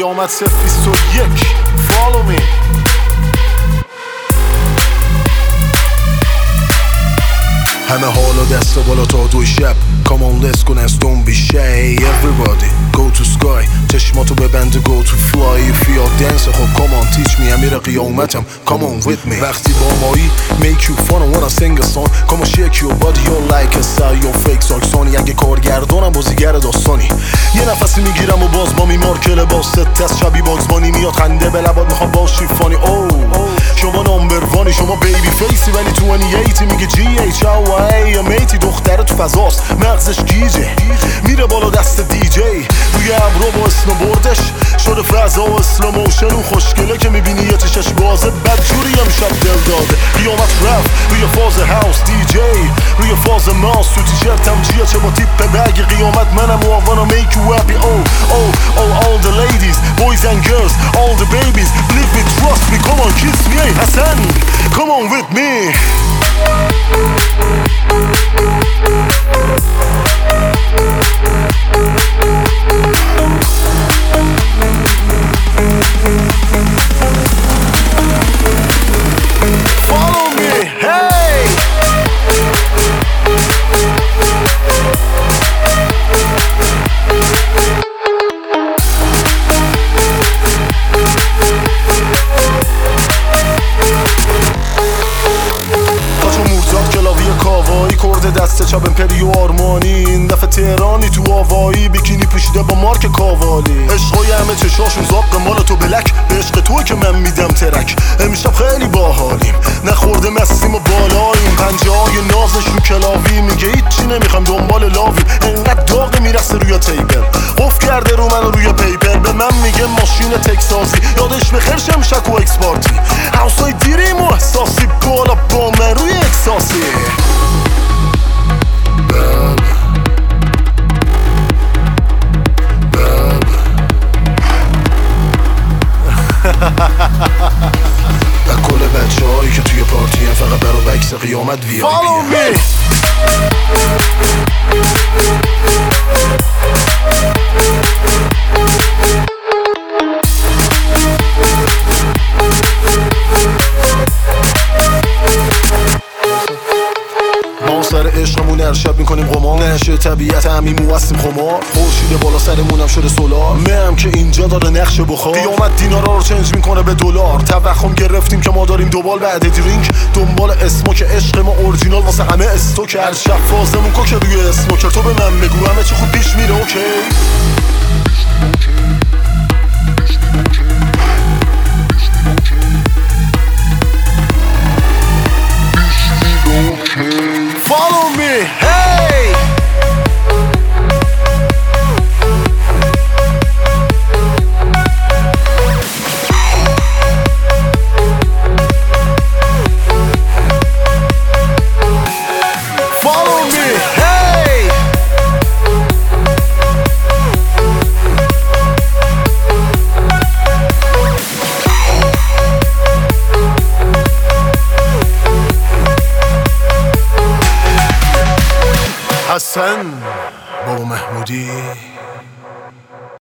قیامت 021 Follow me. همه حالا دست بالا تا 2 شب Come on let's go dance don't be shy Everybody go to sky چشماتو ببند go to fly If you're dancing خب come on teach me امیر قیامتم Come on with me وقتی با مایی make you fun and wanna sing a song Come on shake your body you're like a star you're fake ساکسانی اگه کارگردانم بازیگر داستانی یه نفسی میگیرم و باز با میمار که لباس تست شبی باگزبانی میاد خنده به لبات میخوام باشی فانی شما نامبر وانی شما بیبی فیسی ولی تو 28 میگه جی ایچ او ای میتی دختره تو فضاست مغزش گیجه میره بالا دست دی جی روی ابرو با اسنوبوردش شده فضا و اسلو موشن اون خوشگله که میبینی یه چشش بازه بدجوری امشب دل داده قیامت رفت روی فاز هاوس دی جی روی فاز ماس تو تیشرتم جیه چه با تیپ بگ قیامت منم و I wanna make you happy all the ladies boys and girls all the babies believe me trust me come on kiss me hey Hassan come on with me Follow me, hey! کاوایی کرده دست چپ امپریو آرمانی این دفعه تهرانی تو آوایی بیکینی پوشیده با مارک کاوالی عشقای همه چشاشون زاق مال تو بلک به عشق توی که من میدم ترک امشب خیلی باحالیم نخورده مستیم و بالاییم پنجه های نازش رو کلاوی میگه هیچی نمیخوام دنبال لاویم انقدر داغ میرسه روی تیبل قف کرده رو من روی پیپر به من میگه ماشین تکسازی یادش بخیر شمشک و اکسپارتی هاوسای دیریم و احساسی بالا با من روی اکساسی و کل بچه هایی که توی پارتی هم فقط برا بکس قیامت وی آی پی سر عشقمون ارشب میکنیم قمار نشه طبیعت همیمو هستیم خمار خورشید بالا سرمونم شده سولار مهم که اینجا داره نقش بخار قیامت دینارا رو چنج میکنه به دلار توخم گرفتیم که ما داریم دوبال بعد درینک دنبال اسموک عشق ما اورجینال واسه همه استوک هر شب فازمون که روی اسموکر تو به من بگو همه چی خوب پیش میره اوکی Follow me, hey! Follow me, hey! Hassan